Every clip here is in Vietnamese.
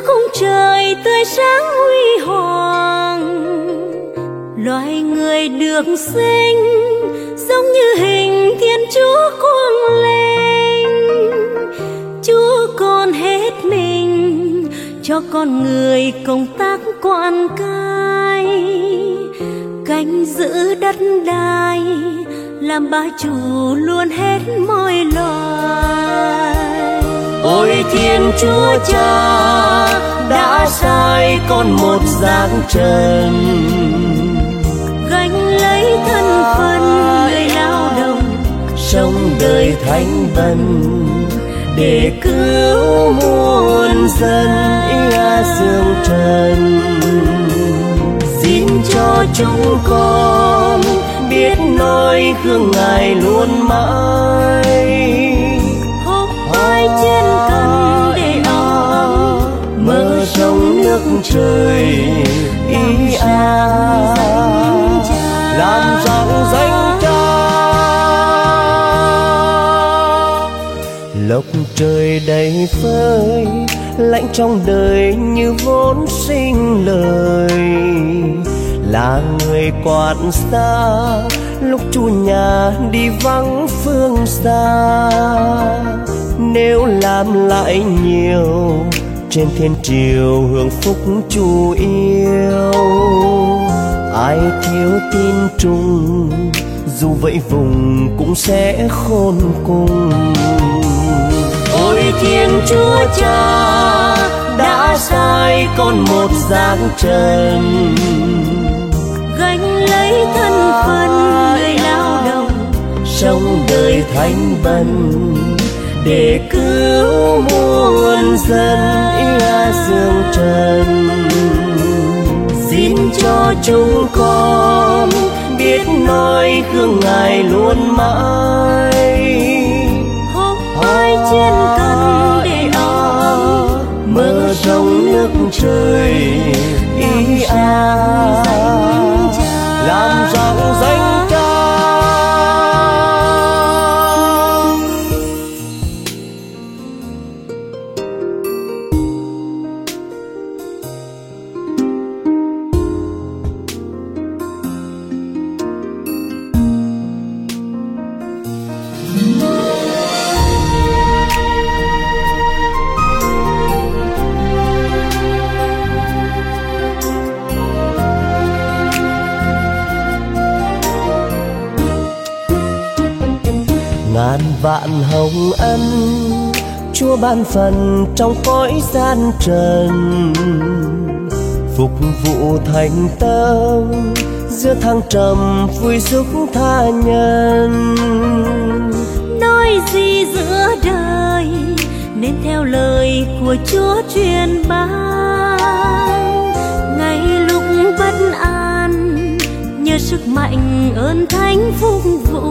khung trời tươi sáng huy hoàng. Loài người được sinh giống như hình Thiên Chúa quang linh. Chúa còn hết mình cho con người công tác quan cai, canh giữ đất đai, làm bá chủ luôn hết mọi loài. Ôi Thiên Chúa Cha đã sai con một dáng trần, gánh lấy thân phận người lao động, sống đời thánh bần để cứu muôn dân ia dương trần. Xin cho chúng con biết nói gương Ngài luôn mãi, hốc vai trên cần để ấm, mở rộng nước trời ý làm rạng danh Cha. Lộc trời đầy phơi lãnh trong đời như vốn sinh lời, là người quản xa lúc chủ nhà đi vắng phương xa. Nếu làm lại nhiều trên thiên triều hưởng phúc chủ yêu, ai thiếu tin trung dù vậy vùng cũng sẽ khôn cùng. Ôi Thiên Chúa Cha đã sai con một dáng trần, gánh lấy thân phận người lao động, sống đời thánh bần để cứu muôn dân ia dương trần. Xin cho chúng con biết nói gương Ngài luôn mãi, hốc vai trên cần để ấm, mở rộng nước trời ý làm rạng danh Cha. Ngàn vạn hồng ân Chúa ban phần trong cõi gian trần, phục vụ thành tâm giữa thăng trầm vui giúp tha nhân. nói gì giữa đời nên theo lời của Chúa truyền ban. Ngay lúc bất an nhờ sức mạnh ơn thánh phục vụ.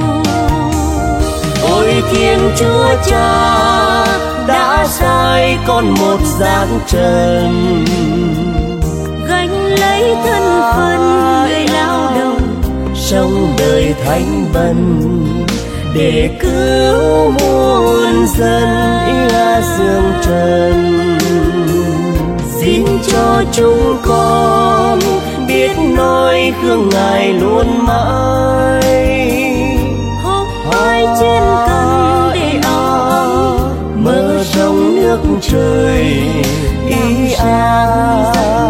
Ôi Thiên Chúa Cha đã sai con một dáng trần, gánh lấy thân phận người lao động, sống đời thánh bần để cứu muôn dân ia dương trần. Xin cho chúng con biết nói gương Ngài luôn mãi, hốc vai trên cần để ấm, mở rộng nước trời ý